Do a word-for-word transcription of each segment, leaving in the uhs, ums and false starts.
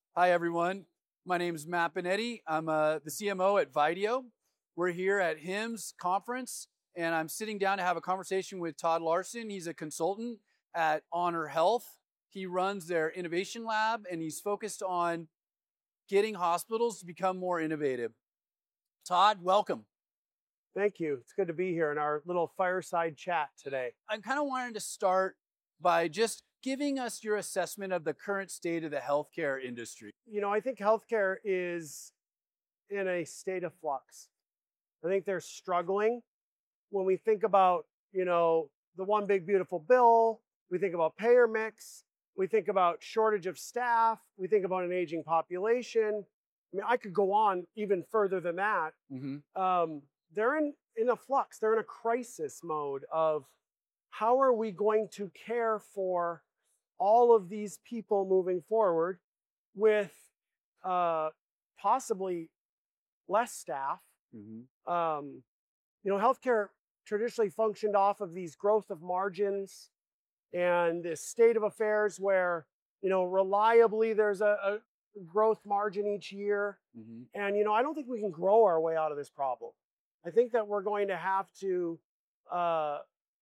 Hi, everyone. My name is Matt Benetti. I'm uh, the C M O at Video. We're here at HIMSS conference, and I'm sitting down to have a conversation with Todd Larson. He's a consultant at Honor Health. He runs their innovation lab, and he's focused on getting hospitals to become more innovative. Todd, welcome. Thank you. It's good to be here in our little fireside chat today. I kind of wanted to start by just giving us your assessment of the current state of the healthcare industry. You know, I think healthcare is in a state of flux. I think they're struggling. When we think about, you know, the one big beautiful bill, we think about payer mix, we think about shortage of staff, we think about an aging population. I mean, I could go on even further than that. Mm-hmm. Um, they're in, in a flux. They're in a crisis mode of how are we going to care for all of these people moving forward with uh, possibly less staff. Mm-hmm. Um, you know, healthcare traditionally functioned off of these growth of margins and this state of affairs where, you know, reliably there's a, a growth margin each year. Mm-hmm. And, you know, I don't think we can grow our way out of this problem. I think that we're going to have to uh,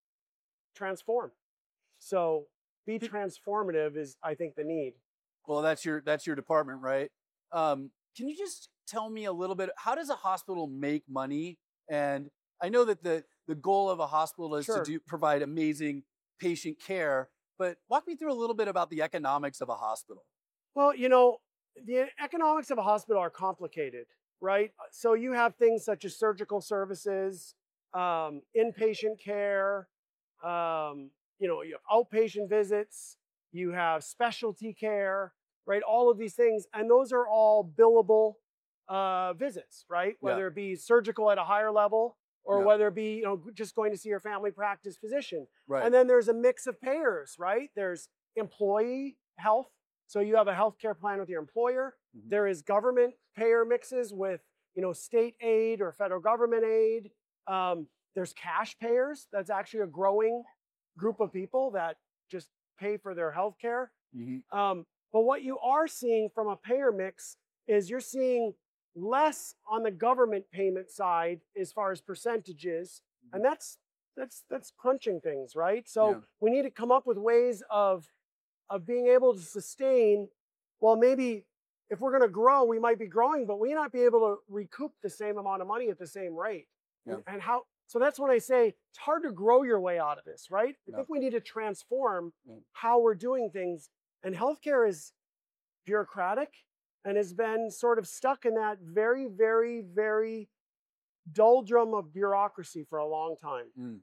transform. So be transformative is, I think, the need. Well, that's your that's your department, right? Um, can you just tell me a little bit? How does a hospital make money? And I know that the the goal of a hospital is Sure. to do, provide amazing patient care, but walk me through a little bit about the economics of a hospital. Well, you know, the economics of a hospital are complicated, right? So you have things such as surgical services, um, inpatient care, um, you know, you have outpatient visits, you have specialty care, right? All of these things, and those are all billable uh, visits, right? Whether Yeah. it be surgical at a higher level or Yeah. whether it be, you know, just going to see your family practice physician. Right. And then there's a mix of payers, right? There's employee health. So you have a healthcare plan with your employer. Mhm. There is government payer mixes with, you know, state aid or federal government aid. Um, there's cash payers. That's actually a growing group of people that just pay for their healthcare. Mhm. Um, but what you are seeing from a payer mix is you're seeing less on the government payment side as far as percentages, and that's that's that's crunching things, right? So Yeah. we need to come up with ways of of being able to sustain. Well, maybe if we're going to grow, we might be growing, but we may not be able to recoup the same amount of money at the same rate. Yeah. And, and how? So that's when I say it's hard to grow your way out of this, right? I Yeah. think we need to transform Yeah. how we're doing things. And healthcare is bureaucratic and has been sort of stuck in that very, very, very doldrum of bureaucracy for a long time. Mm.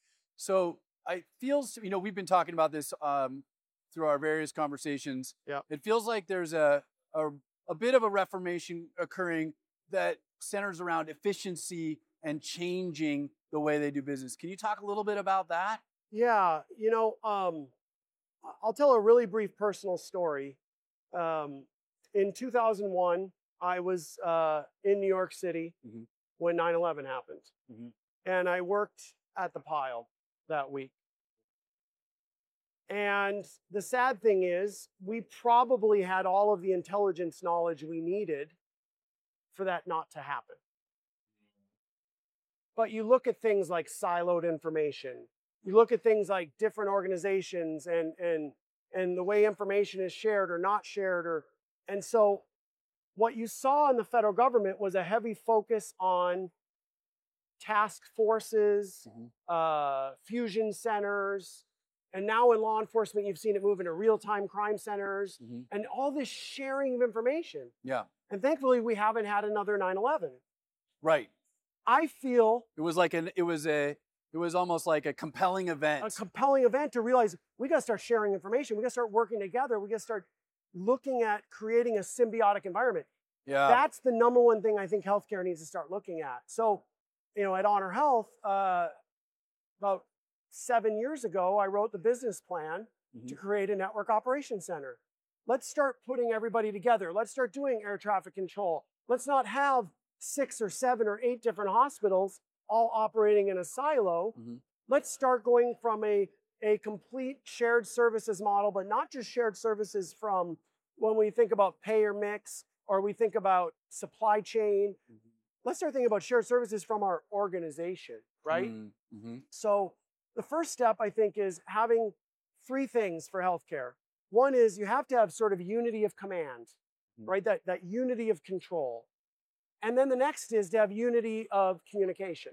So I feels, you know, we've been talking about this um, through our various conversations. Yeah. It feels like there's a, a a bit of a reformation occurring that centers around efficiency and changing the way they do business. Can you talk a little bit about that? Yeah, you know, um, I'll tell a really brief personal story. Um, in two thousand one, I was uh, in New York City mm-hmm. when nine eleven happened. Mm-hmm. And I worked at the Pile that week. And the sad thing is, we probably had all of the intelligence knowledge we needed for that not to happen. But you look at things like siloed information. You look at things like different organizations and and and the way information is shared or not shared, or and so what you saw in the federal government was a heavy focus on task forces, Mm-hmm. uh, fusion centers, and now in law enforcement, you've seen it move into real-time crime centers, Mm-hmm. and all this sharing of information. Yeah. And thankfully, we haven't had another nine eleven. Right. I feel It was like an. It was a. It was almost like a compelling event. a compelling event to realize we got to start sharing information. We got to start working together. We got to start looking at creating a symbiotic environment. Yeah. That's the number one thing I think healthcare needs to start looking at. So, you know, at Honor Health, uh, about seven years ago, I wrote the business plan mm-hmm. to create a network operations center. Let's start putting everybody together. Let's start doing air traffic control. Let's not have six or seven or eight different hospitals all operating in a silo. Mm-hmm. Let's start going from a, a complete shared services model, but not just shared services from when we think about payer mix or we think about supply chain, Mhm. let's start thinking about shared services from our organization, right? Mm-hmm. So the first step, I think, is having three things for healthcare. One is you have to have sort of unity of command, Mhm. right? That, that unity of control. And then the next is to have unity of communication.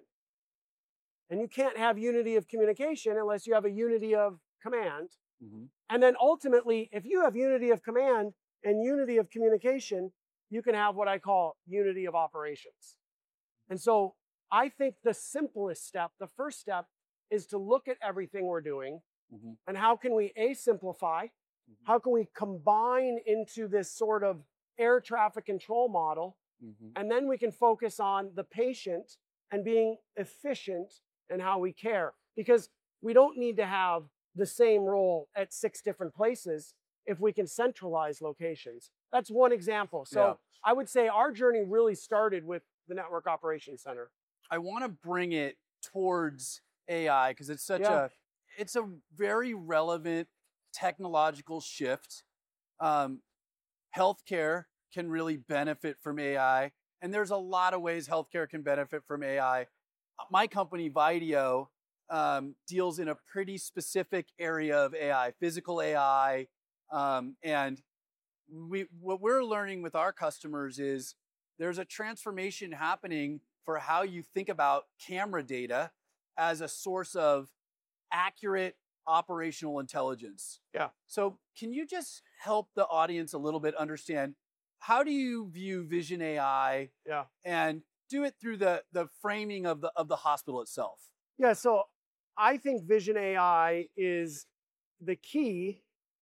And you can't have unity of communication unless you have a unity of command. Mm-hmm. And then ultimately, if you have unity of command and unity of communication, you can have what I call unity of operations. And so I think the simplest step, the first step, is to look at everything we're doing Mm-hmm. and how can we A, simplify, how can we combine into this sort of air traffic control model, Mm-hmm. and then we can focus on the patient and being efficient in how we care. Because we don't need to have the same role at six different places if we can centralize locations. That's one example. So Yeah. I would say our journey really started with the Network Operations Center. I want to bring it towards A I because it's such Yeah. a it's a very relevant technological shift. Um, healthcare can really benefit from A I, and there's a lot of ways healthcare can benefit from A I. My company, Video, um, deals in a pretty specific area of A I, physical A I, um, and we what we're learning with our customers is there's a transformation happening for how you think about camera data as a source of accurate operational intelligence. Yeah. So, can you just help the audience a little bit understand how do you view Vision A I Yeah. and do it through the the framing of the of the hospital itself? Yeah. So I think Vision A I is the key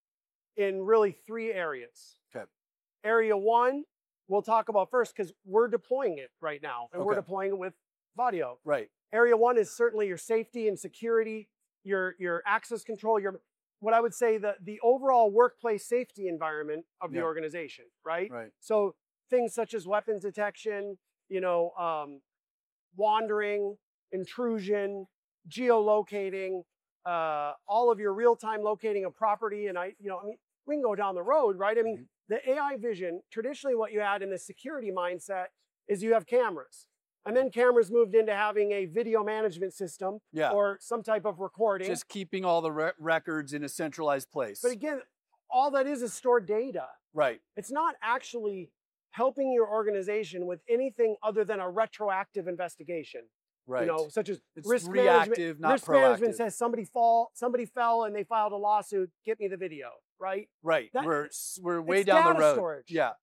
in really three areas. Okay. Area one, we'll talk about first because we're deploying it right now, and we're Okay. deploying it with Video. Right. Area one is certainly your safety and security, your your access control, your what I would say the the overall workplace safety environment of the Yeah. organization, right? Right. So things such as weapons detection, you know, um, wandering, intrusion, geolocating, uh, all of your real-time locating of property, and I, you know, I mean, we can go down the road, right? I mean, Mhm. the A I vision, traditionally what you had in the security mindset is you have cameras. And then cameras moved into having a video management system Yeah. or some type of recording. Just keeping all the re- records in a centralized place. But again, all that is is stored data. Right. It's not actually helping your organization with anything other than a retroactive investigation. Right. You know, such as It's risk reactive, management. not risk management proactive. says somebody fall, somebody fell, and they filed a lawsuit. Get me the video, right? Right. That- we're s- we're way it's down the data road. storage. Yeah.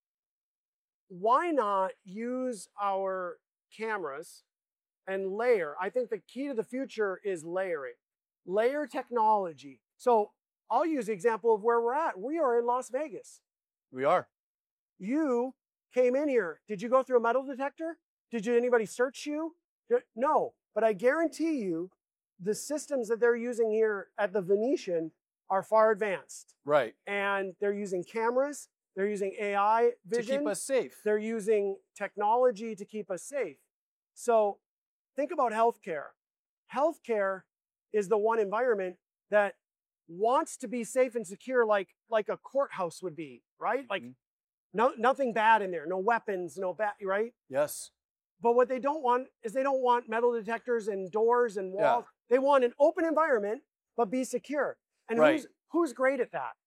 Why not use our cameras and layer? I think the key to the future is layering. Layer technology. So I'll use the example of where we're at. We are in Las Vegas. We are. You came in here. Did you go through a metal detector? Did you, anybody search you? No, but I guarantee you the systems that they're using here at the Venetian are far advanced. Right. And they're using cameras, they're using A I vision. To keep us safe. They're using technology to keep us safe. So think about healthcare. Healthcare is the one environment that wants to be safe and secure like, like a courthouse would be, right? Like Mhm. no, nothing bad in there, no weapons, no bad, right? Yes. But what they don't want is they don't want metal detectors and doors and Yeah. walls. They want an open environment, but be secure. And Right. who's, who's great at that?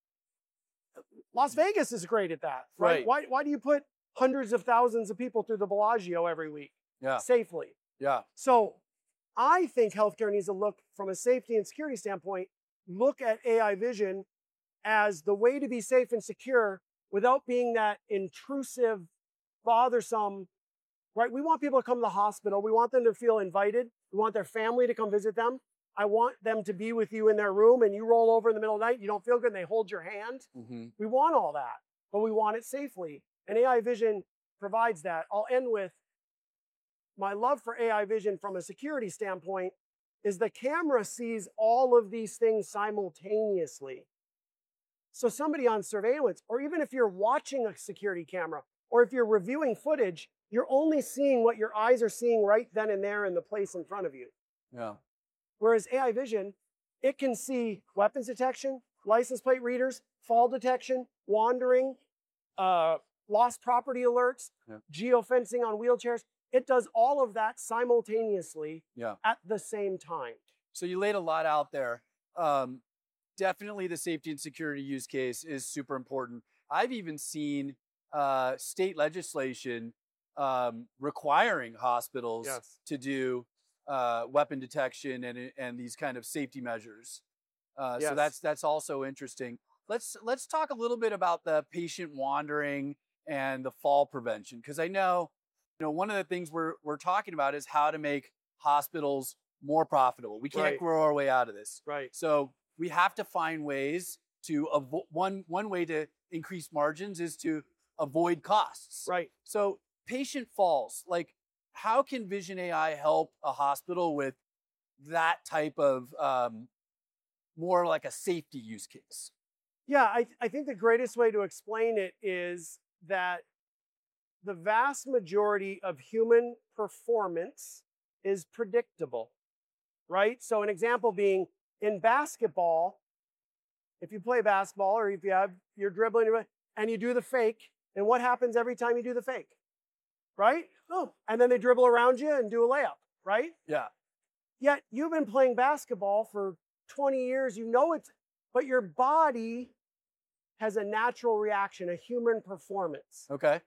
Las Vegas is great at that, right? Right. Why, why do you put hundreds of thousands of people through the Bellagio every week Yeah. safely? Yeah. So I think healthcare needs to look from a safety and security standpoint, look at A I vision as the way to be safe and secure without being that intrusive, bothersome, right? We want people to come to the hospital. We want them to feel invited. We want their family to come visit them. I want them to be with you in their room and you roll over in the middle of the night, you don't feel good, and they hold your hand. Mm-hmm. We want all that, but we want it safely. And A I vision provides that. I'll end with my love for A I vision from a security standpoint is the camera sees all of these things simultaneously. So somebody on surveillance, or even if you're watching a security camera, or if you're reviewing footage, you're only seeing what your eyes are seeing right then and there in the place in front of you. Yeah. Whereas A I vision, it can see weapons detection, license plate readers, fall detection, wandering, uh, lost property alerts, Yeah. geofencing on wheelchairs. It does all of that simultaneously Yeah. at the same time. So you laid a lot out there. Um, definitely the safety and security use case is super important. I've even seen uh, state legislation um, requiring hospitals Yes. to do uh, weapon detection and and these kind of safety measures. Uh, Yes. So that's that's also interesting. Let's let's talk a little bit about the patient wandering and the fall prevention, because I know, you know, one of the things we're we're talking about is how to make hospitals more profitable. We can't Right. grow our way out of this. Right. So we have to find ways to avoid one one way to increase margins is to avoid costs. Right. So patient falls, like how can Vision A I help a hospital with that type of um, more like a safety use case? Yeah, I, I think the greatest way to explain it is that the vast majority of human performance is predictable, right? So an example being in basketball, if you play basketball or if you have, you're dribbling and you do the fake, and what happens every time you do the fake, right? Oh, and then they dribble around you and do a layup, right? Yeah. Yet you've been playing basketball for twenty years, you know it's, but your body has a natural reaction, a human performance. Okay.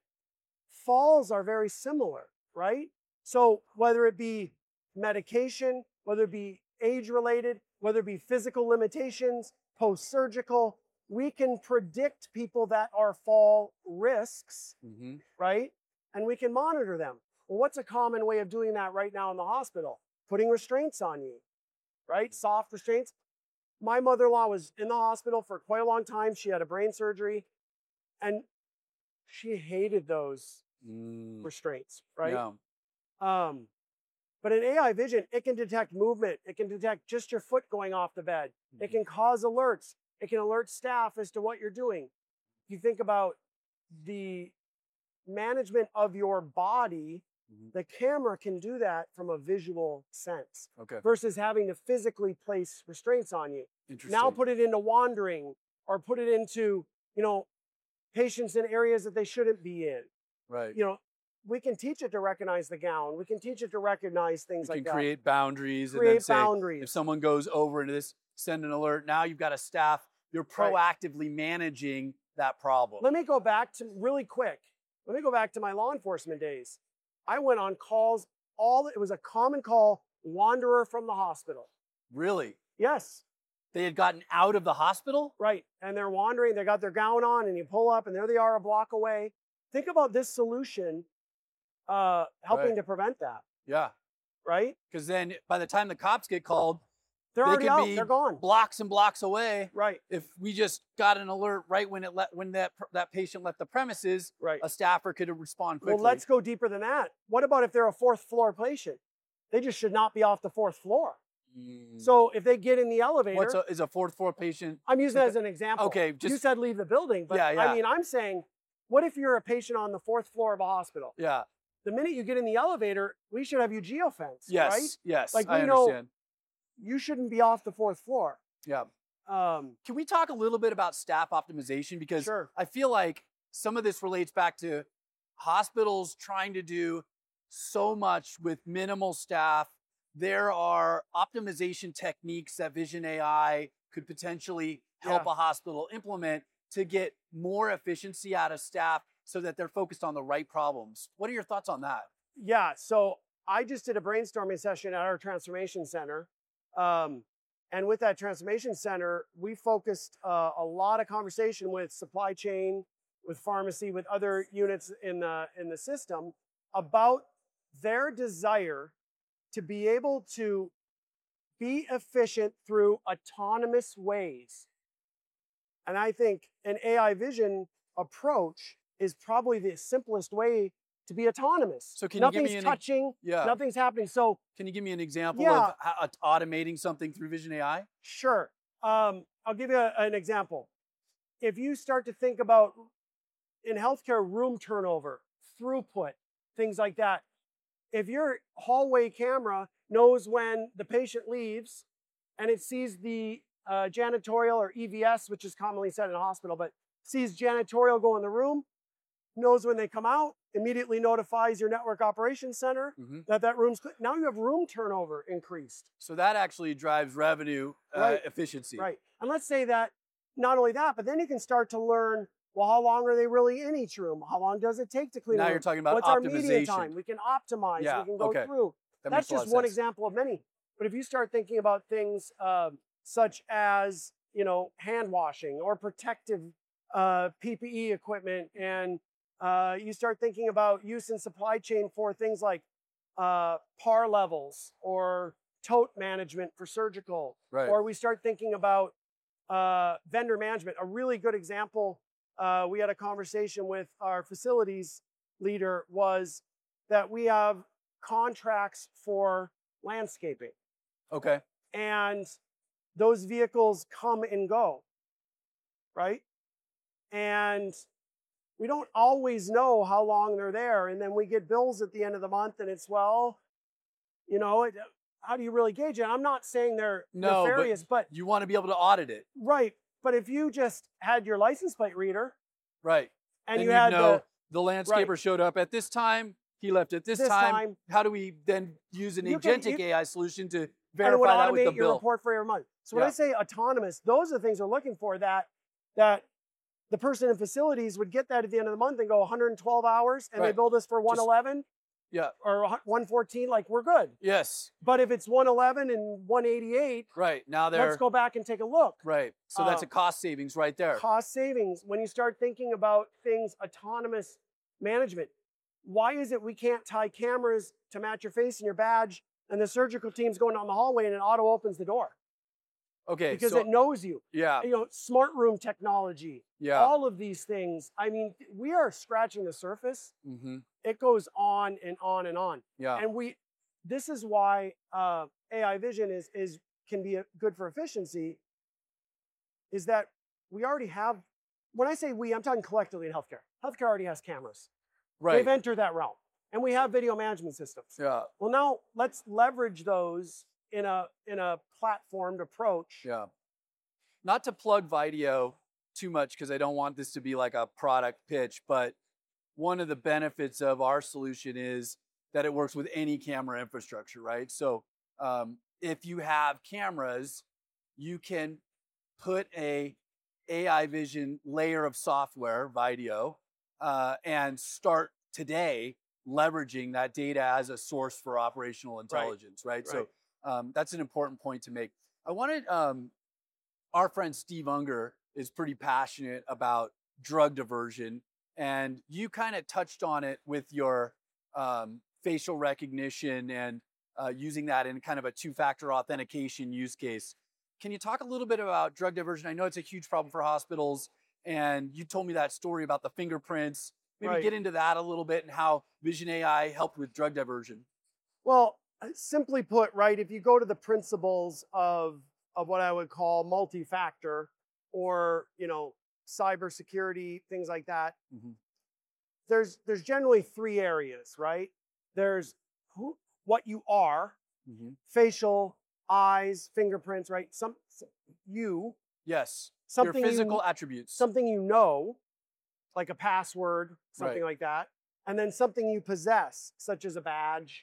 Falls are very similar, right? So whether it be medication, whether it be age-related, whether it be physical limitations, post-surgical, we can predict people that are fall risks, Mm-hmm. right? And we can monitor them. Well, what's a common way of doing that right now in the hospital? Putting restraints on you, right? Soft restraints. My mother-in-law was in the hospital for quite a long time. She had a brain surgery, and she hated those Mm. restraints, right? Yeah. Um, but in A I vision, it can detect movement. It can detect just your foot going off the bed. It can cause alerts. It can alert staff as to what you're doing. You think about the management of your body, Mhm. the camera can do that from a visual sense Okay. versus having to physically place restraints on you. Interesting. Now put it into wandering or put it into, you know, patients in areas that they shouldn't be in. Right. You know, we can teach it to recognize the gown. We can teach it to recognize You things can like that. create boundaries and then Create say boundaries. if someone goes over into this, send an alert. Now you've got a staff. You're Right. proactively managing that problem. Let me go back to really quick. Let me go back to my law enforcement days. I went on calls. All it was a common call, wanderer from the hospital. Really? Yes, They had gotten out of the hospital? right. And they're wandering. They got their gown on, and you pull up, and there they are, a block away. Think about this solution uh, helping Right. to prevent that. Yeah. Right? Because then by the time the cops get called, They're they already could out. be They're gone. blocks and blocks away. Right. If we just got an alert right when it let when that that patient left the premises, Right. a staffer could respond quickly. Well, let's go deeper than that. What about if they're a fourth floor patient? They just should not be off the fourth floor. Mm. So if they get in the elevator, What's a, is a fourth floor patient? I'm using that as an example. Okay, you just said leave the building, but Yeah, yeah. I mean, I'm saying, what if you're a patient on the fourth floor of a hospital? yeah. The minute you get in the elevator, we should have you geofence, Yes. right? Yes. Like, I we know- understand. You shouldn't be off the fourth floor. Yeah. Um, Can we talk a little bit about staff optimization? Because Sure. I feel like some of this relates back to hospitals trying to do so much with minimal staff. There are optimization techniques that Vision A I could potentially help Yeah. a hospital implement to get more efficiency out of staff so that they're focused on the right problems. What are your thoughts on that? Yeah, so I just did a brainstorming session at our transformation center. Um, and with that transformation center, we focused uh, a lot of conversation with supply chain, with pharmacy, with other units in the, in the system about their desire to be able to be efficient through autonomous ways. And I think an A I vision approach is probably the simplest way to be autonomous. So can you give Nothing's me an- touching, Yeah. nothing's happening. So Can you give me an example Yeah. of how, automating something through Vision A I? sure, um, I'll give you a- an example. If you start to think about in healthcare room turnover, throughput, things like that, if your hallway camera knows when the patient leaves and it sees the uh, janitorial or E V S, which is commonly said in a hospital, but sees janitorial go in the room, knows when they come out, immediately notifies your network operations center Mm-hmm. that that room's clean. Now you have room turnover increased. So that actually drives revenue uh, Right. efficiency. Right. And let's say that not only that, but then you can start to learn, well, how long are they really in each room? How long does it take to clean Now a room? you're talking about What's our media optimization. time? We can optimize. Yeah, We can go okay. through. That That's makes a lot just of one sense. example of many. But if you start thinking about things um, such as, you know, hand washing or protective uh, P P E equipment, and uh, you start thinking about use in supply chain for things like uh, P A R levels or tote management for surgical, Right. or we start thinking about uh, vendor management. A really good example, uh, we had a conversation with our facilities leader, was that we have contracts for landscaping, Okay. and those vehicles come and go, right? And we don't always know how long they're there. And then we get bills at the end of the month, and it's, well, you know, it, how do you really gauge it? I'm not saying they're No, but nefarious, but, You want to be able to audit it. right. But if you just had your license plate reader Right. and Then you you'd had know the, the landscaper showed up at this time, he left at this, this time. time, How do we then use an You can- agentic you- A I solution to and it verify would that with the automate your bill? report for every month. So when Yeah. I say autonomous, those are the things we're looking for, that that the person in facilities would get that at the end of the month and go one hundred twelve hours, and they Right. bill us for one eleven Yeah. or one fourteen, like, we're good. Yes. But if it's one eleven and one eighty-eight, Right. Now they're let's go back and take a look. right. So that's a Um, cost savings right there. Cost savings, when you start thinking about things, autonomous management. Why is it we can't tie cameras to match your face and your badge, and the surgical team's going down the hallway and an auto opens the door? Okay. Because so, it knows you. yeah. You know, smart room technology, Yeah. all of these things. I mean, we are scratching the surface. Mm-hmm. It goes on and on and on. Yeah. And we, this is why uh, A I vision is is can be a, good for efficiency. Is that we already have. When I say we, I'm talking collectively in healthcare. Healthcare already has cameras. Right. They've entered that realm, and we have video management systems. Yeah. Well, now let's leverage those in a in a platformed approach. Yeah. Not to plug Video too much, because I don't want this to be like a product pitch, but one of the benefits of our solution is that it works with any camera infrastructure, right? So um, if you have cameras, you can put a A I vision layer of software, Video, uh, and start today leveraging that data as a source for operational intelligence, right? Right. So um, that's an important point to make. I wanted, um, our friend Steve Unger is pretty passionate about drug diversion, and you kind of touched on it with your um, facial recognition and uh, using that in kind of a two-factor authentication use case. Can you talk a little bit about drug diversion? I know it's a huge problem for hospitals, and you told me that story about the fingerprints. Maybe Right. get into that a little bit and how Vision A I helped with drug diversion. Well, simply put, right, if you go to the principles of of what I would call multi-factor, or, you know, cybersecurity, things like that, Mm-hmm. there's there's generally three areas, right? There's who, what you are, Mm-hmm. facial, eyes, fingerprints, right? Some, you, Yes, something your physical you, attributes. something you know, like a password, something Right. like that, and then something you possess, such as a badge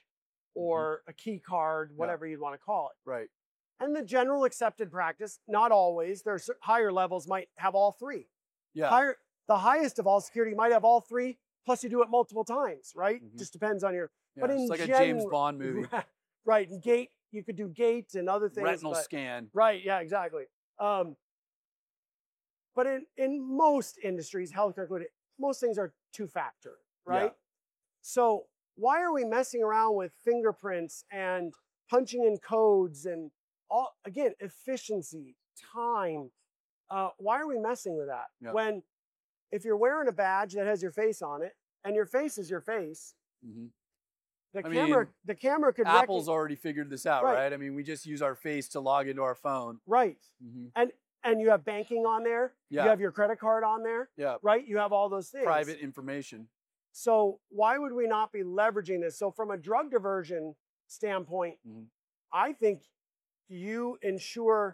or a key card, whatever you'd want to call it. Right. And the general accepted practice, not always, there's higher levels might have all three. Yeah. Higher, the highest of all security might have all three, plus you do it multiple times, right? Mhm. Just depends on your, Yeah, but it's in like a James general- Bond movie. right? And gate, you could do gate and other things. Retinal but- scan. Right, yeah, exactly. Um, but in, in most industries, healthcare included, most things are two-factor, right? Yeah. So why are we messing around with fingerprints and punching in codes and all, again, efficiency, time? Uh, why are we messing with that? Yeah. When if you're wearing a badge that has your face on it, and your face is your face, Mhm. the I camera, mean, the camera could Apple's recognize, already figured this out, Right. right? I mean, we just use our face to log into our phone. right. Mhm. And and you have banking on there. Yeah. You have your credit card on there, Yeah. right? You have all those things. Private information. So why would we not be leveraging this? So from a drug diversion standpoint, Mhm. I think you ensure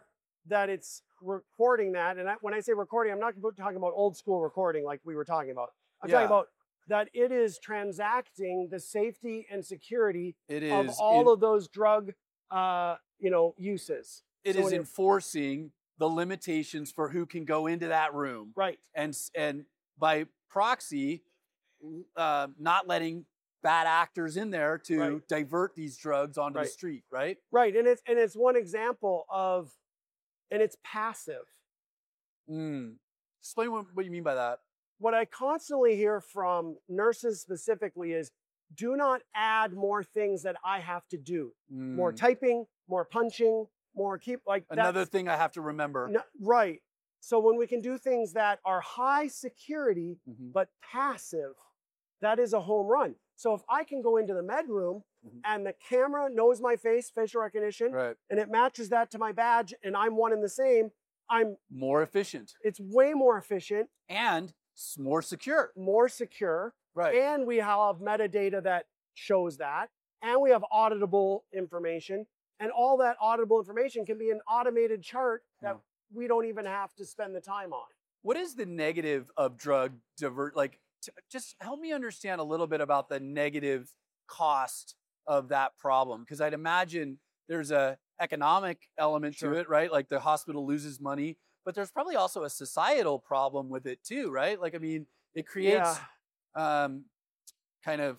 that it's recording that. And I, when I say recording, I'm not talking about old school recording like we were talking about. I'm Yeah. talking about that it is transacting the safety and security It of is all in- of those drug, uh, you know, uses. It So is when you're- enforcing the limitations for who can go into that room, right. and s- and by proxy, uh, not letting bad actors in there to Right. divert these drugs onto Right. the street, right? Right. And it's and it's one example of, and it's passive. Mm. Explain what, what you mean by that. What I constantly hear from nurses specifically is, do not add more things that I have to do. More Mm. typing, more punching, more keep like Another that's, thing I have to remember. no, right. So when we can do things that are high security Mhm. but passive, that is a home run. So if I can go into the med room Mhm. and the camera knows my face, facial recognition, Right. and it matches that to my badge and I'm one and the same, I'm More efficient it's way more efficient, and s- more secure. more secure, Right. and we have metadata that shows that, and we have auditable information, and all that auditable information can be an automated chart that Yeah. we don't even have to spend the time on. What is the negative of drug divert? Like, t- just help me understand a little bit about the negative cost of that problem, because I'd imagine there's a economic element Sure. to it, right? Like the hospital loses money, but there's probably also a societal problem with it too, right? Like, I mean, it creates Yeah. um, kind of,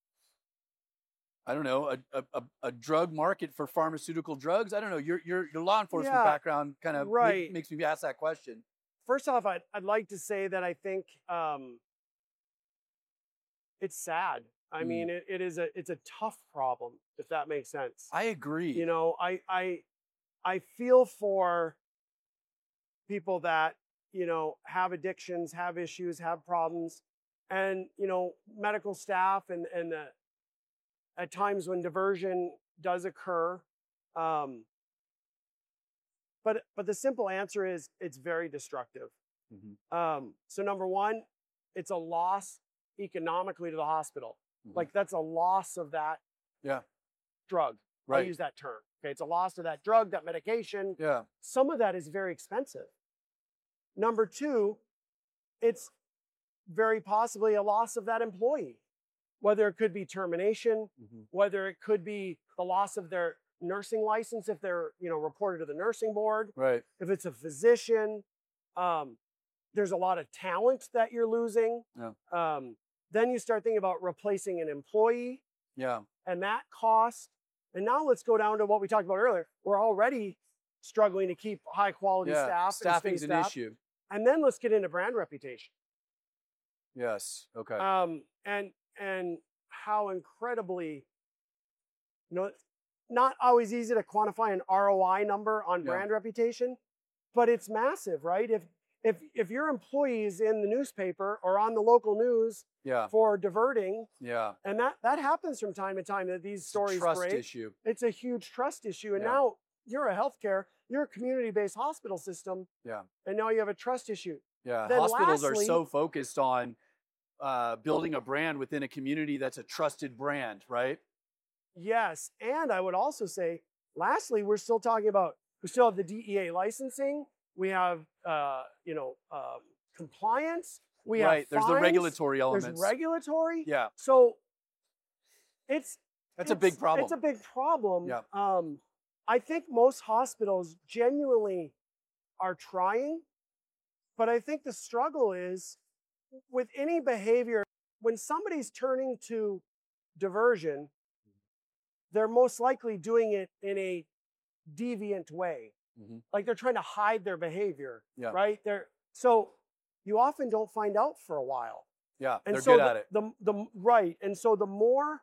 I don't know, a, a, a- a drug market for pharmaceutical drugs. I don't know. Your your your law enforcement Yeah, background kind of right. makes me ask that question. First off, I'd, I'd like to say that I think um, it's sad. I Mm. mean, it, it is a it's a tough problem, if that makes sense. I agree. You know, I I I feel for people that, you know, have addictions, have issues, have problems, and, you know, medical staff and and the, at times when diversion does occur. Um, but but the simple answer is it's very destructive. Mhm. Um, so number one, it's a loss economically to the hospital. Mhm. Like that's a loss of that Yeah. drug. I'll Right. use that term. Okay, it's a loss of that drug, that medication. Yeah. Some of that is very expensive. Number two, it's very possibly a loss of that employee, whether it could be termination, Mhm. whether it could be the loss of their nursing license if they're, you know, reported to the nursing board, Right. if it's a physician. Um, there's a lot of talent that you're losing. Yeah. Um, then you start thinking about replacing an employee Yeah. and that cost. And now let's go down to what we talked about earlier. We're already struggling to keep high quality Yeah. staff. and stay Staffing's an staffed. issue. And then let's get into brand reputation. Yes. Okay. Um, and and how incredibly, you know, not always easy to quantify an R O I number on Yeah. brand reputation, but it's massive, right? If if if your employee is in the newspaper or on the local news yeah. for diverting, Yeah. and that that happens from time to time that these It's a stories trust break. issue. It's a huge trust issue. And Yeah. now you're a healthcare, you're a community-based hospital system, Yeah. and now you have a trust issue. Yeah. Then Hospitals are lastly- so focused on uh, building a brand within a community that's a trusted brand, right? Yes, and I would also say, lastly, we're still talking about, we still have the D E A licensing, we have, uh, you know, um, compliance, we right. have There's the fines, regulatory elements. there's regulatory. yeah. So it's That's a big it's- problem. It's a big problem. Yeah. Um, I think most hospitals genuinely are trying, but I think the struggle is with any behavior, when somebody's turning to diversion, they're most likely doing it in a deviant way. Mhm. Like they're trying to hide their behavior, Yeah. right? They're so you often don't find out for a while. Yeah. And They're so good the, at it. The, the right, and so the more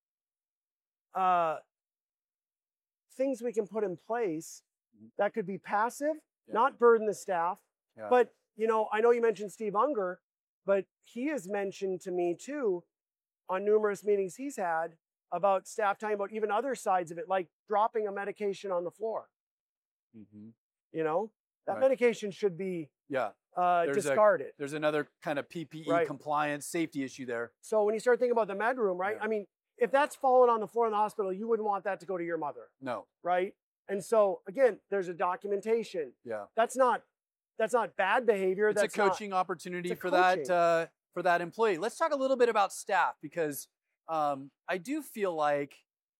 uh, things we can put in place Mhm. that could be passive, Yeah. not burden the staff. Yeah. But you know, I know you mentioned Steve Unger, but he has mentioned to me too, on numerous meetings he's had about staff talking about even other sides of it, like dropping a medication on the floor. Mhm. You know, that Right. medication should be Yeah. uh, There's a- discarded. There's another kind of P P E Right. compliance safety issue there. So when you start thinking about the med room, right? Yeah. I mean, if that's fallen on the floor in the hospital, you wouldn't want that to go to your mother, No. right? And so again, there's a documentation. Yeah. That's not that's not bad behavior. It's that's a coaching not, opportunity for coaching. that uh, for that employee. Let's talk a little bit about staff, because um, I do feel like,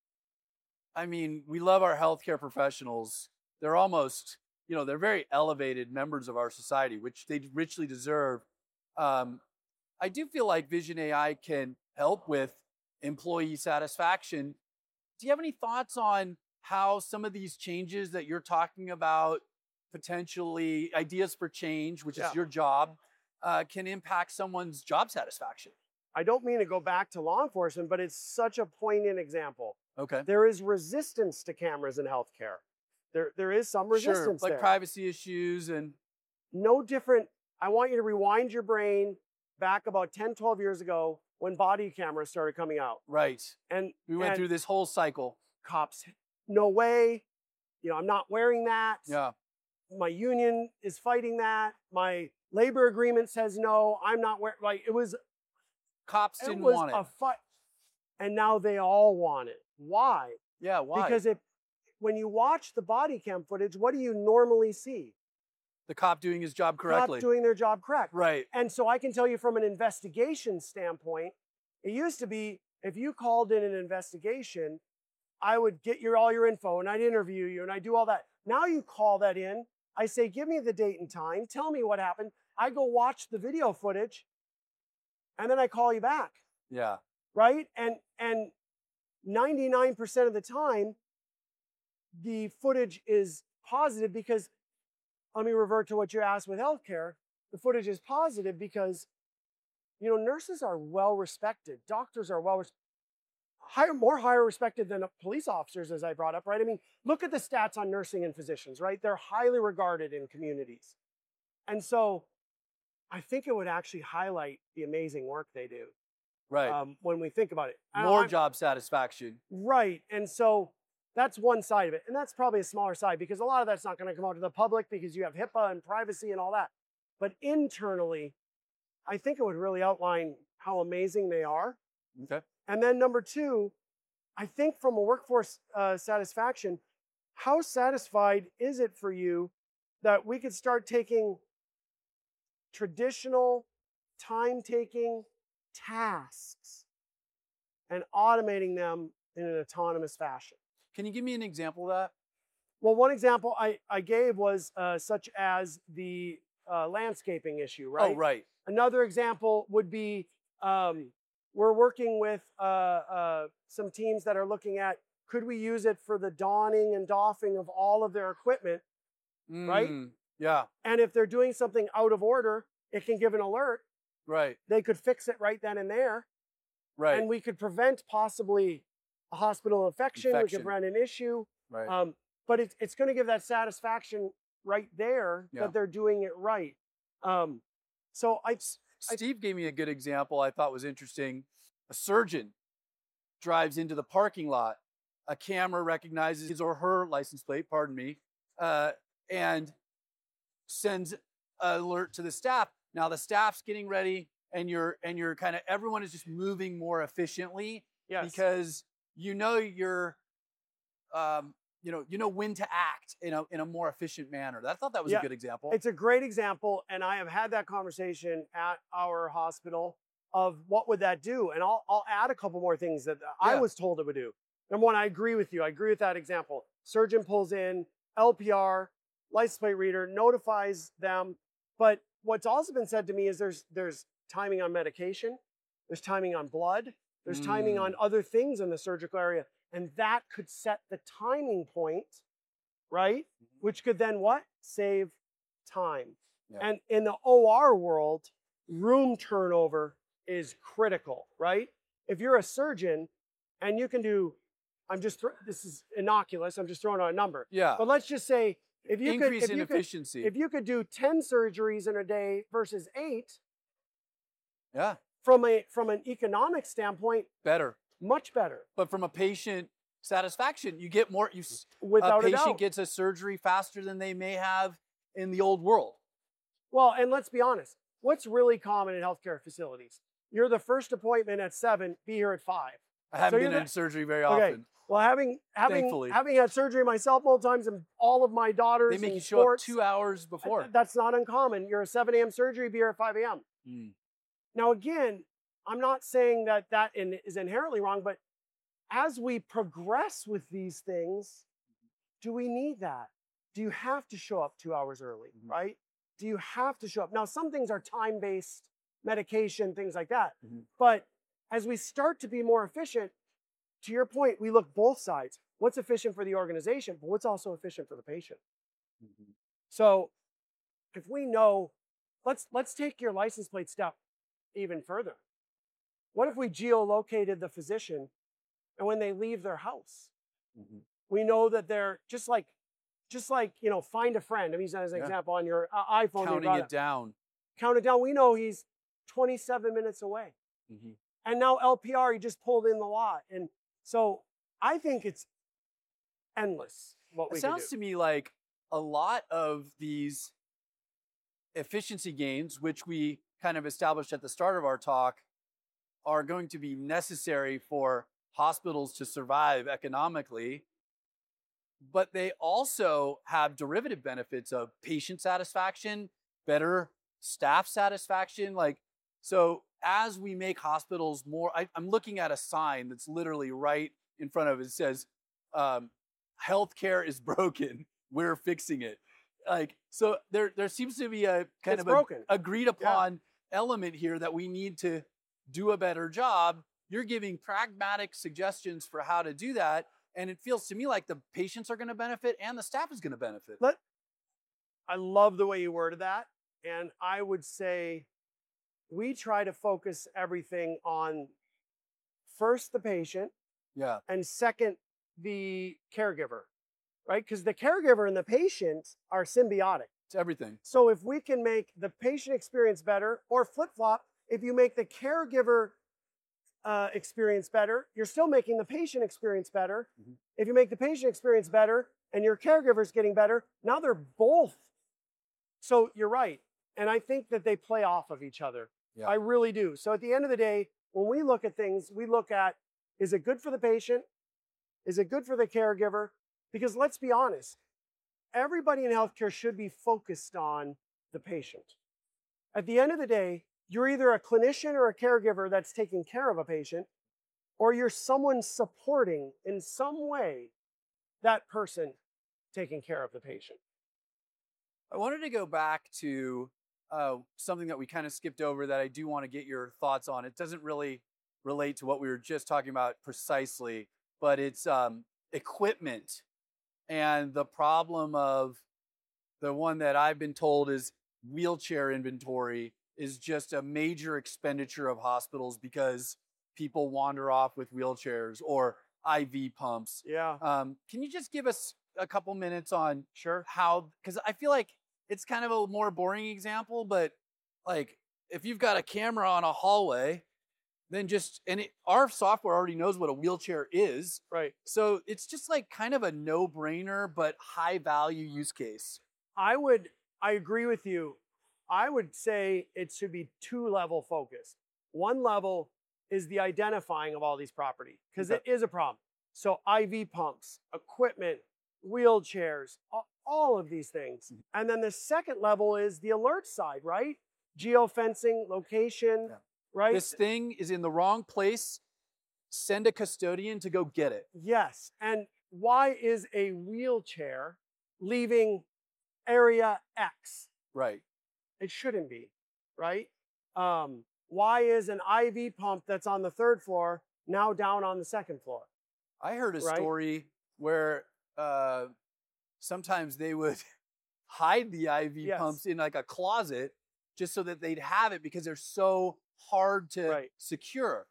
I mean, we love our healthcare professionals. They're almost, you know, they're very elevated members of our society, which they richly deserve. Um, I do feel like Vision A I can help with employee satisfaction. Do you have any thoughts on how some of these changes that you're talking about, potentially ideas for change, which Yeah. is your job, uh, can impact someone's job satisfaction? I don't mean to go back to law enforcement, but it's such a poignant example. Okay. There is resistance to cameras in healthcare. There, there is some resistance Sure, like there. privacy issues and No different. I want you to rewind your brain back about ten, twelve years ago when body cameras started coming out. right. And We went and through this whole cycle. cops, no way. You know, I'm not wearing that. Yeah. My union is fighting that. My labor agreement says no. I'm not wearing. Like it was. Cops It didn't was want it. a fight, and now they all want it. Why? Yeah, why? Because it, when you watch the body cam footage, what do you normally see? the cop doing his job correctly. Not doing their job correct. Right. And so I can tell you from an investigation standpoint, it used to be if you called in an investigation, I would get your all your info and I'd interview you and I do all that. Now you call that in, I say, give me the date and time, tell me what happened. I go watch the video footage, and then I call you back. Yeah. Right? And and ninety-nine percent of the time, the footage is positive because, let me revert to what you asked with healthcare. The footage is positive because, you know, nurses are well respected. Doctors are well respected. Higher, more higher respected than police officers, as I brought up, right? I mean, look at the stats on nursing and physicians, right? They're highly regarded in communities. And so I think it would actually highlight the amazing work they do. Right. Um, when we think about it. And More I'm- job satisfaction. Right. And so that's one side of it. And that's probably a smaller side because a lot of that's not going to come out to the public because you have HIPAA and privacy and all that. But internally, I think it would really outline how amazing they are. Okay. And then number two, I think from a workforce uh, satisfaction, how satisfied is it for you that we could start taking traditional time-taking tasks and automating them in an autonomous fashion? Can you give me an example of that? Well, one example I, I gave was uh, such as the uh, landscaping issue, right? Oh, right. Another example would be um, we're working with uh, uh, some teams that are looking at, could we use it for the donning and doffing of all of their equipment, right? Mm, yeah. And if they're doing something out of order, it can give an alert. Right. They could fix it right then and there. Right. And we could prevent possibly a hospital infection. We Infection. could prevent an issue. right. Um, but it's, it's going to give that satisfaction right there Yeah. that they're doing it right. Um, so I, Steve gave me a good example I thought was interesting. A surgeon drives into the parking lot. A camera recognizes his or her license plate, pardon me, uh, and sends an alert to the staff. Now the staff's getting ready, and you're and you're kind of everyone is just moving more efficiently yes. because you know you're, um, you know, you know when to act in a in a more efficient manner. I thought that was Yeah. a good example. It's a great example, and I have had that conversation at our hospital of what would that do, and I'll I'll add a couple more things that I Yeah. was told it would do. Number one, I agree with you. I agree with that example. Surgeon pulls in, L P R, license plate reader, notifies them. But what's also been said to me is there's there's timing on medication, there's timing on blood, there's timing Mm. on other things in the surgical area, and that could set the timing point, right? Which could then what? Save time. Yeah. And in the O R world, room turnover is critical, right? If you're a surgeon and you can do, I'm just, thro- this is innocuous, I'm just throwing out a number. yeah. But let's just say, if you could, Increase if in you could, efficiency. if you could do ten surgeries in a day versus eight, yeah. from a from an economic standpoint, Better. much better, But from a patient satisfaction, you get more. You s- without a a patient doubt. gets a surgery faster than they may have in the old world. Well, and let's be honest, what's really common in healthcare facilities? You're the first appointment at seven, be here at five. I haven't So been you're in the- surgery very Okay. often. Well, having having Thankfully. having had surgery myself multiple times, and all of my daughters They make in you show up sports, two hours uh, before. that's not uncommon. You're a seven a.m. surgery, be here at five a.m. Mm. Now, again, I'm not saying that that in, is inherently wrong, but as we progress with these things, do we need that? Do you have to show up two hours early, Mhm. right? Do you have to show up? Now, some things are time-based, medication, things like that. Mhm. But as we start to be more efficient, to your point, we look both sides. What's efficient for the organization, but what's also efficient for the patient? Mhm. So if we know, let's let's take your license plate step even further. What if we geolocated the physician, and when they leave their house, Mhm. we know that they're just like, just like, you know, find a friend. I'm using that as an Yeah. example on your uh, iPhone. you Counting brought it up. down. Count it down. We know he's twenty-seven minutes away. Mhm. And now L P R, he just pulled in the lot. And so I think it's endless what It we sounds can to me like a lot of these efficiency gains, which we kind of established at the start of our talk, are going to be necessary for hospitals to survive economically. But they also have derivative benefits of patient satisfaction, better staff satisfaction. Like, so as we make hospitals more, I, I'm looking at a sign that's literally right in front of it. It says, um, healthcare is broken. We're fixing it. Like, so there, there seems to be a kind It's of a broken. agreed upon element here that we need to do a better job. You're giving pragmatic suggestions for how to do that. And it feels to me like the patients are going to benefit and the staff is going to benefit. Let, I love the way you worded that. And I would say we try to focus everything on first the patient Yeah. and second the caregiver, right? Because the caregiver and the patient are symbiotic. It's everything. So if we can make the patient experience better, or flip-flop, if you make the caregiver uh, experience better, you're still making the patient experience better. Mhm. If you make the patient experience better and your caregiver's getting better, now they're both. So you're right. And I think that they play off of each other. Yeah. I really do. So at the end of the day, when we look at things, we look at, is it good for the patient? Is it good for the caregiver? Because let's be honest, everybody in healthcare should be focused on the patient. At the end of the day, you're either a clinician or a caregiver that's taking care of a patient, or you're someone supporting in some way that person taking care of the patient. I wanted to go back to uh, something that we kind of skipped over that I do want to get your thoughts on. It doesn't really relate to what we were just talking about precisely, but it's um, equipment and the problem of the one that I've been told is wheelchair inventory is just a major expenditure of hospitals because people wander off with wheelchairs or I V pumps. Yeah, Um, can you just give us a couple minutes on sure. how, because I feel like it's kind of a more boring example, but like if you've got a camera on a hallway, then just, and it, our software already knows what a wheelchair is. Right. So it's just like kind of a no-brainer, but high value use case. I would, I agree with you. I would say it should be two level focused. One level is the identifying of all these property, because Okay. it is a problem. So I V pumps, equipment, wheelchairs, all, all of these things. Mhm. And then the second level is the alert side, right? Geofencing, location, Yeah. right? This thing is in the wrong place. Send a custodian to go get it. Yes. And why is a wheelchair leaving area X? Right. It shouldn't be, right? Um, why is an I V pump that's on the third floor now down on the second floor? I heard a Right. story where uh, sometimes they would hide the I V Yes. pumps in like a closet just so that they'd have it because they're so hard to Right. secure.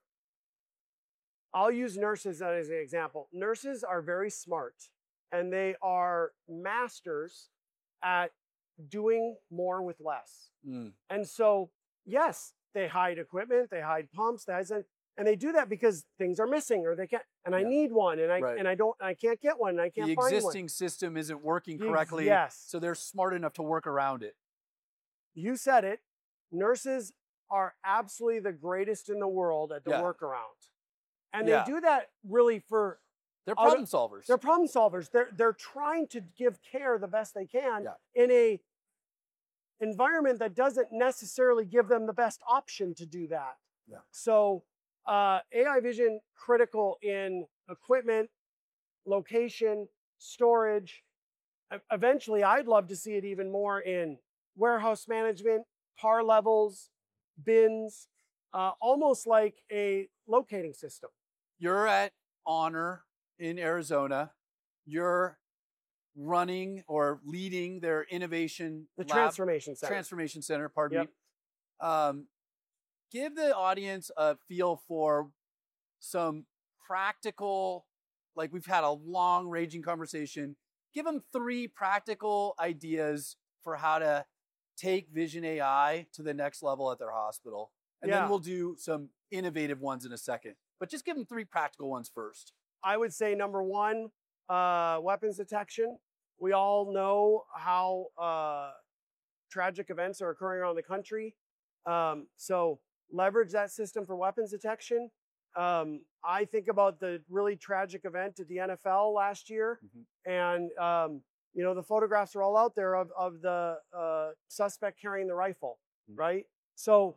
I'll use nurses as an example. Nurses are very smart and they are masters at doing more with less. Mm. And so, yes, they hide equipment, they hide pumps, they hide, and they do that because things are missing or they can't, and I Yeah. need one and I Right. and I don't I can't get one and I can't The find existing one. system isn't working The ex- correctly, yes. so they're smart enough to work around it. You said it. Nurses are absolutely the greatest in the world at the Yeah. workaround. And Yeah. they do that really for They're out problem of- solvers. They're problem solvers. They're they're trying to give care the best they can Yeah. in a environment that doesn't necessarily give them the best option to do that. Yeah. So uh, A I vision critical in equipment, location, storage. E- Eventually, I'd love to see it even more in warehouse management, par levels, bins, uh, almost like a locating system. You're at Honor in Arizona. You're running or leading their innovation The lab, transformation center. transformation center. Pardon Yep. me. Um, give the audience a feel for some practical. Like we've had a long raging conversation. Give them three practical ideas for how to take Vision A I to the next level at their hospital. And Yeah. then we'll do some innovative ones in a second. But just give them three practical ones first. I would say number one, uh, weapons detection. We all know how uh, tragic events are occurring around the country. Um, so leverage that system for weapons detection. Um, I think about the really tragic event at the N F L last year, Mhm. and um, you know the photographs are all out there of of the uh, suspect carrying the rifle, Mhm. right? So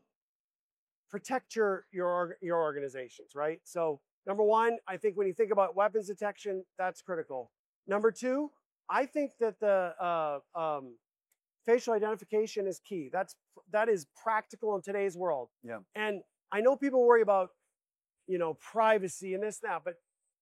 protect your your your organizations, right? So number one, I think when you think about weapons detection, that's critical. Number two, I think that the uh, um, facial identification is key. That's that is practical in today's world. Yeah. And I know people worry about, you know, privacy and this and that, but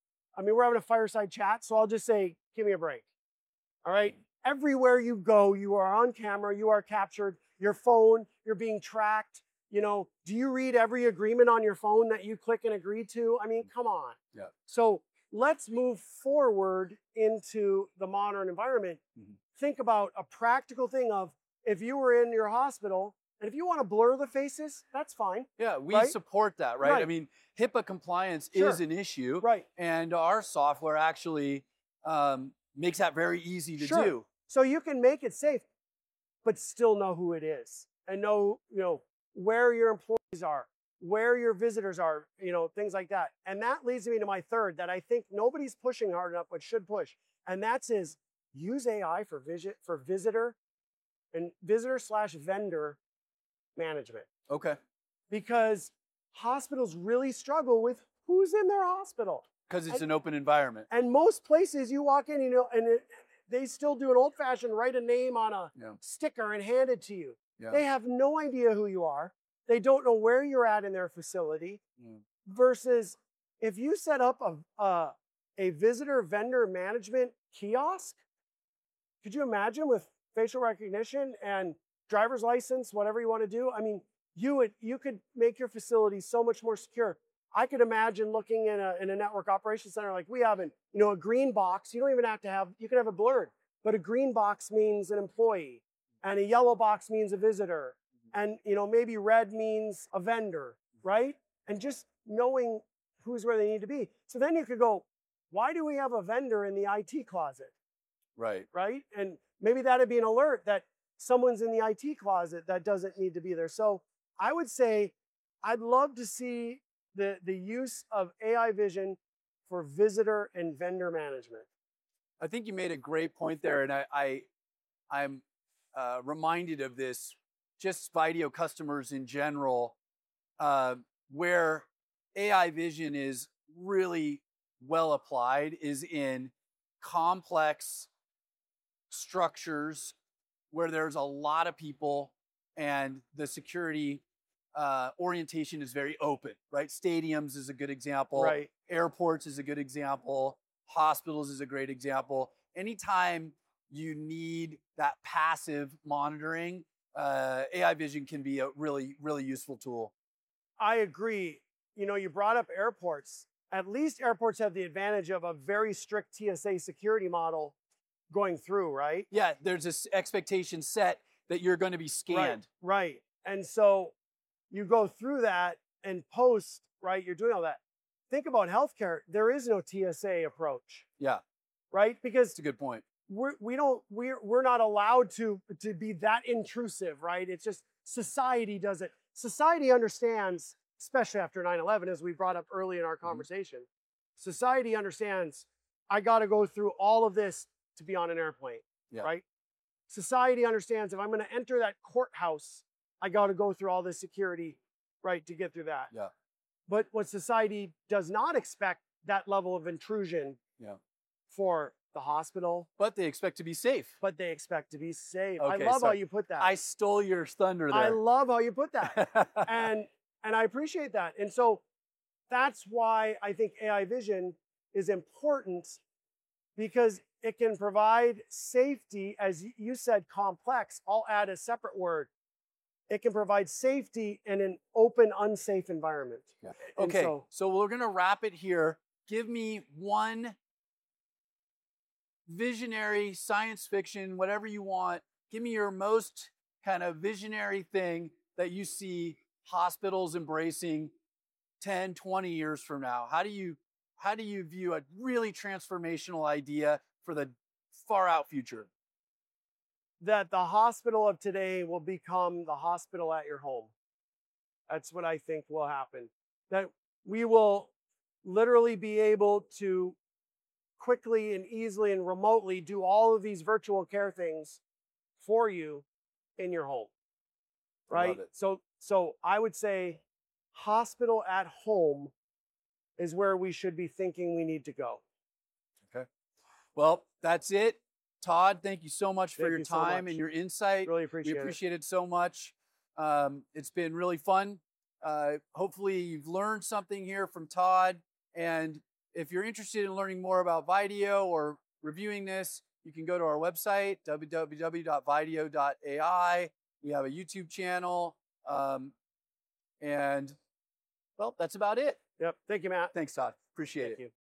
I mean, we're having a fireside chat, so I'll just say, give me a break. All right. Everywhere you go, you are on camera, you are captured, your phone, you're being tracked. You know, do you read every agreement on your phone that you click and agree to? I mean, come on. Yeah. So let's move forward into the modern environment. Mhm. Think about a practical thing of if you were in your hospital and if you want to blur the faces, that's fine. Yeah, we Right? support that, right? I Right. mean, HIPAA compliance Sure. is an issue, Right. and our software actually um, makes that very easy to Sure. do. So you can make it safe, but still know who it is and know, you know, where your employees are, where your visitors are, you know, things like that. And that leads me to my third that I think nobody's pushing hard enough, but should push. And that's is use A I for visit for visitor and visitor slash vendor management. Okay, Because hospitals really struggle with who's in their hospital. because it's I- an open environment. And most places you walk in, you know, and it, they still do an old fashioned write a name on a Yeah. sticker and hand it to you. Yeah. They have no idea who you are. They don't know where you're at in their facility. Yeah. Versus if you set up a, a, a visitor vendor management kiosk, could you imagine with facial recognition and driver's license, whatever you want to do? I mean, you would you could make your facility so much more secure. I could imagine looking in a in a network operations center like we have in, you know, a green box. You don't even have to have, you can have it blurred, but a green box means an employee, and a yellow box means a visitor, and you know maybe red means a vendor, right? And just knowing who's where they need to be. So then you could go, why do we have a vendor in the I T closet, Right. right? And maybe that'd be an alert that someone's in the I T closet that doesn't need to be there. So I would say I'd love to see the, the use of A I vision for visitor and vendor management. I think you made a great point there, and I, I I'm uh, reminded of this. Just Video customers in general, uh, where A I vision is really well applied, is in complex structures where there's a lot of people and the security uh, orientation is very open, right? Stadiums is a good example. Right. Airports is a good example. Hospitals is a great example. Anytime you need that passive monitoring, uh, A I vision can be a really, really useful tool. I agree. You know, you brought up airports. At least airports have the advantage of a very strict T S A security model going through, right? Yeah, there's this expectation set that you're going to be scanned. Right, right. And so you go through that and post, right? You're doing all that. Think about healthcare. There is no T S A approach, Yeah, right? Because that's a good point. we're, we don't, we're, we're not allowed to, to be that intrusive, right? It's just society does it. Society understands, especially after nine eleven, as we brought up early in our conversation, society understands I got to go through all of this to be on an airplane, Yeah. right? Society understands if I'm going to enter that courthouse, I got to go through all this security, right, to get through that. Yeah. But what society does not expect that level of intrusion Yeah. for the hospital, But they expect to be safe. but they expect to be safe. Okay, I love so how you put that. I stole your thunder I there. love how you put that. and and I appreciate that. And so that's why I think A I vision is important, because it can provide safety, as you said, complex. I'll add a separate word. It can provide safety in an open, unsafe environment. Yeah. And Okay, so- so we're gonna wrap it here. Give me one visionary science fiction, whatever you want. Give me your most kind of visionary thing that you see hospitals embracing ten, twenty years from now. How do you how do you view a really transformational idea for the far out future? that the hospital of today will become the hospital at your home. That's what I think will happen. That we will literally be able to quickly and easily and remotely do all of these virtual care things for you in your home. Right? Love it. So so I would say hospital at home is where we should be thinking we need to go. Well, that's it. Todd, thank you so much for Thank your you so time much. and your insight. Really We appreciate it. appreciate it so much. Um, it's been really fun. Uh, hopefully you've learned something here from Todd. And if you're interested in learning more about Video or reviewing this, you can go to our website, w w w dot video dot a i. We have a YouTube channel. Um, and, well, that's about it. Yep. Thank you, Matt. Thanks, Todd. Appreciate Thank it. you.